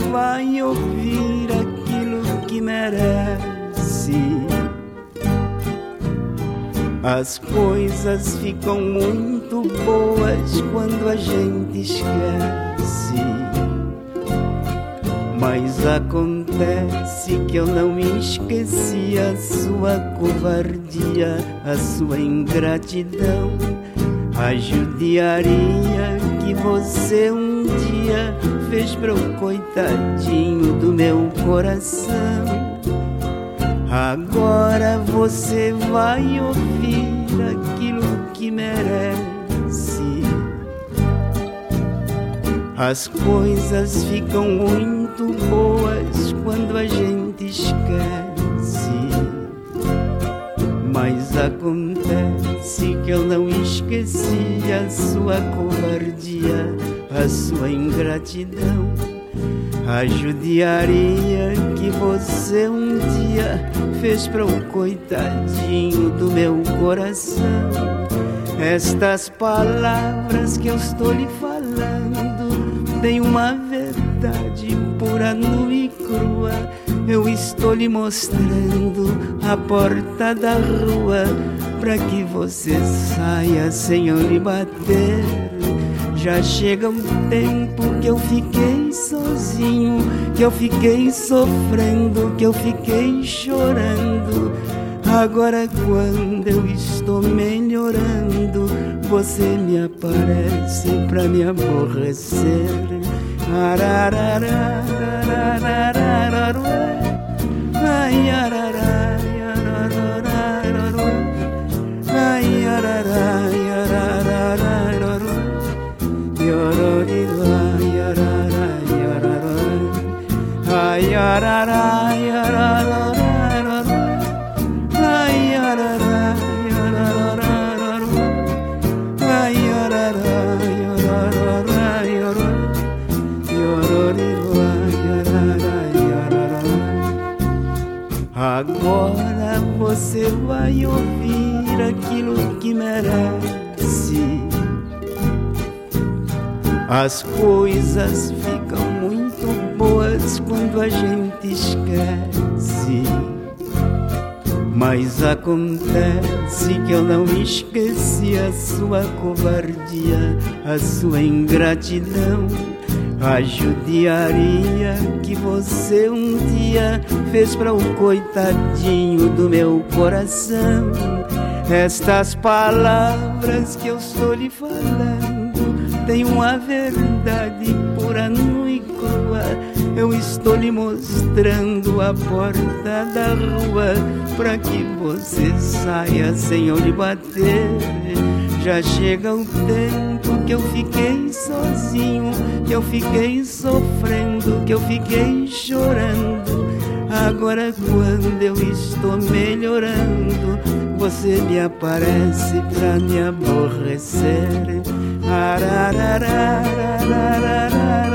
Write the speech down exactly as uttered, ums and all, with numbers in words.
vai ouvir aquilo que merece. As coisas ficam muito boas quando a gente esquece. Mas acontece que eu não esqueci a sua covardia, a sua ingratidão, a judiaria que você um dia fez pro coitadinho do meu coração. Agora você vai ouvir aquilo que merece. As coisas ficam muito boas quando a gente esquece. Mas acontece que eu não esqueci a sua covardia, a sua ingratidão, a judiaria que você um dia fez para o coitadinho do meu coração. Estas palavras que eu estou lhe falando têm uma verdade pura, nua e crua. Eu estou lhe mostrando a porta da rua para que você saia sem eu lhe bater. Já chega um tempo que eu fiquei sozinho, que eu fiquei sofrendo, que eu fiquei chorando. Agora quando eu estou melhorando, você me aparece pra me aborrecer. Ai, agora você vai ouvir aquilo que merece. As coisas ficam muito boas quando a gente esquece. Mas acontece que eu não esqueci a sua covardia, a sua ingratidão, a judiaria que você um dia fez para o coitadinho do meu coração. Estas palavras que eu estou lhe falando têm uma verdade pura, nua e crua. Eu estou lhe mostrando a porta da rua para que você saia sem eu lhe bater. Já chega o tempo que eu fiquei sozinho, que eu fiquei sofrendo, que eu fiquei chorando. Agora quando eu estou melhorando, você me aparece pra me aborrecer. Arararararararara.